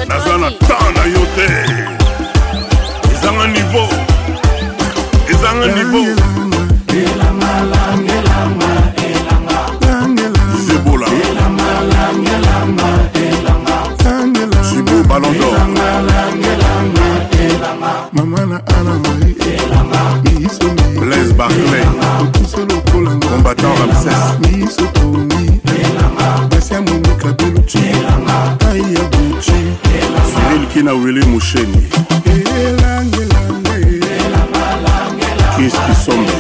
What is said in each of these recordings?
naza na temps na yo te ezanga niveau Zebola Jibo Ballon d'Or Blaise Barclay combattant Ramsès Cyril Kina Willy Moucheni Kiss Kisombe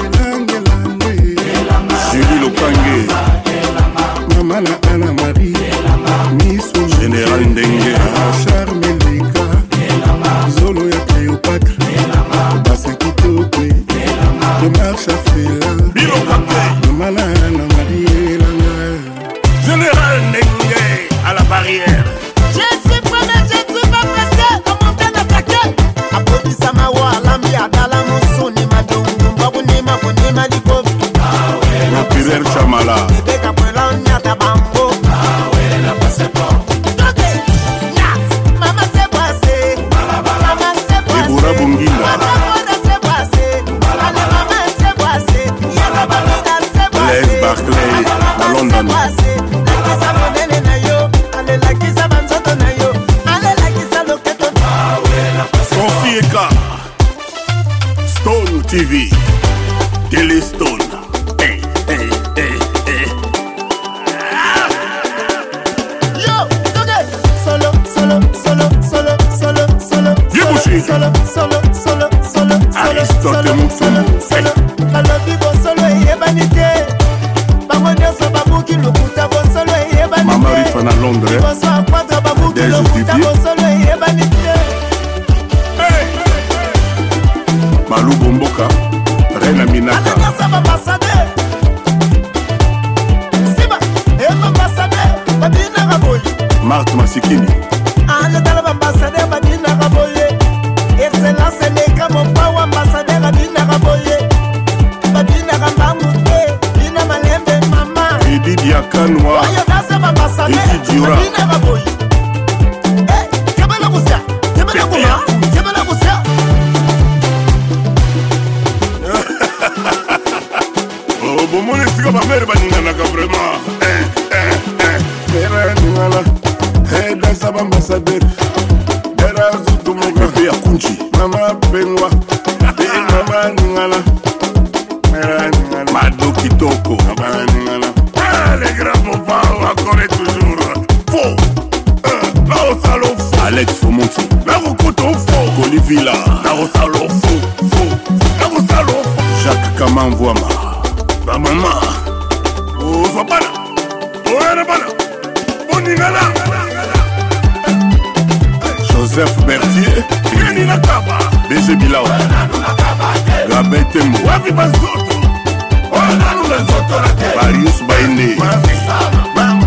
Julie Lokange Mamana Anna Marie Général Ndengue Charme Leka Zolo ya Cléopâtre Bassa Kitokwe De Marche Fela Bilo Kapé Mamana Anna Marie Général Ndengue à la barrière. Je suis prêt, je suis pas pressé. Comment bien attaquer? Applaudissez ma voix, l'ambia, dans Moussoni, Madongo, Babuni, Mabuni, Malikovi. Pierre Chamala. Bébé Capelon, Yata Bambo. La passe pas. Maman s'est passée. Maman s'est passée. Ibura Bunginda. Maman s'est passée. Maman s'est passée. Yata Bamida s'est passée. Blaise Barclay à London. Sophie Eka Stone TV Télé Stone. Yo, solo, solo, solo, solo, solo, solo, Dibouchi. solo, solo, solo, solo, Aristote Moussou. Kalo vivo solo eyebanite. Bango nyonso babuki lokuta bo solo eyebanite. Mama Rifa na Londres. Boso akwata babuki Des lokuta bo solo eyebanite. Malou Bomboka Reina Minaka Alaka saba basade. Siba, eba basade. Badina raboye. Marthe Masikini Ale tala ambassadeur badina raboye. Excellence neka mon power ambassadeur badina raboye. Badina ramamute, bina malembe mama. Edi Diakanwa Ayo dasa ambassadeur Edi Diora. badina raboye. Eh, kebala kusia, kebala kuma, kebala kusia. Oh bomone sika ba mere baninganaka vraiment Pera Ningala Dasa Ambassadeur Dera Zutumoga Pepe ya Kunchi Mama Bengwa Mama Ningala Pera Ningala Mado Kitoko Mama Ningala Les grands moments encore et toujours Faux Là au salon faux Alex Fomonti Là au coton faux Colivilla Là au salon faux Là au salon faux Jacques Kaman Voama Ba maman Oh sois pas là Oh elle est pas là On y va là Joseph Berthier Yeni na kaba BG Bilao Gabé Tembo Wapi bazoto Wana nule zoto la te Marius Bainde